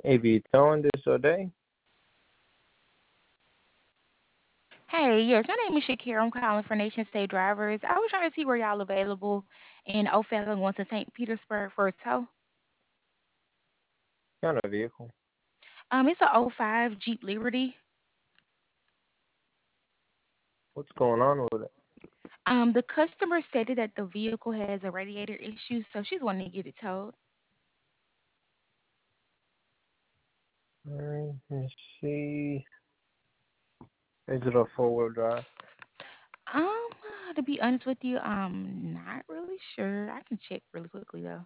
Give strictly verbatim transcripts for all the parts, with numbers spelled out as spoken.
A V towing this all day? Hey, yes, my name is Shakira. I'm calling for Nation State Drivers. I was trying to see where y'all available in O'Fallon, once in Saint Petersburg for a tow. Kind of vehicle. Um, it's a oh five Jeep Liberty. What's going on with it? Um, the customer stated that the vehicle has a radiator issue, so she's wanting to get it towed. Alright, let me see. Is it a four-wheel drive? Um, to be honest with you, I'm not really sure. I can check really quickly though.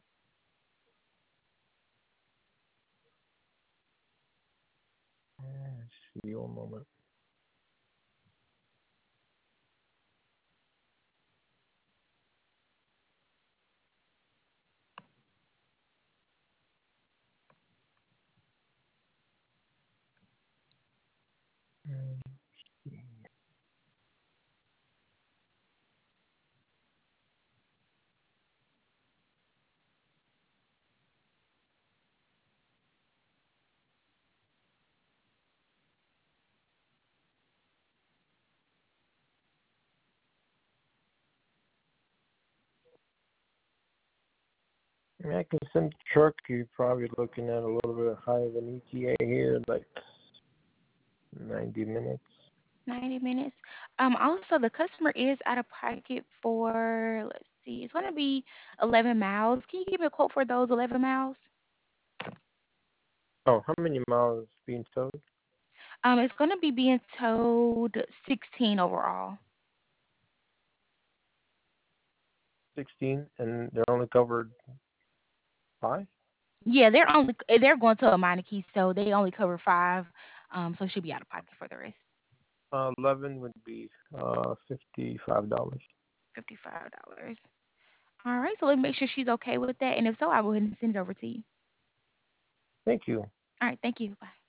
Let's see, one moment. I mean, I can send the truck. You're probably looking at a little bit higher than E T A here, like ninety minutes. ninety minutes. Um, also the customer is out of pocket for, let's see, it's gonna be eleven miles. Can you give me a quote for those eleven miles? Oh, how many miles being towed? Um, it's gonna be being towed sixteen overall. sixteen, and they're only covered five? Yeah, they're only they're going to a minor key, so they only cover five. Um, so she'll be out of pocket for the rest. Uh, eleven would be uh fifty-five dollars. Fifty-five dollars. All right, so let me make sure she's okay with that, and if so, I'll go ahead and send it over to you. Thank you. All right, thank you. Bye.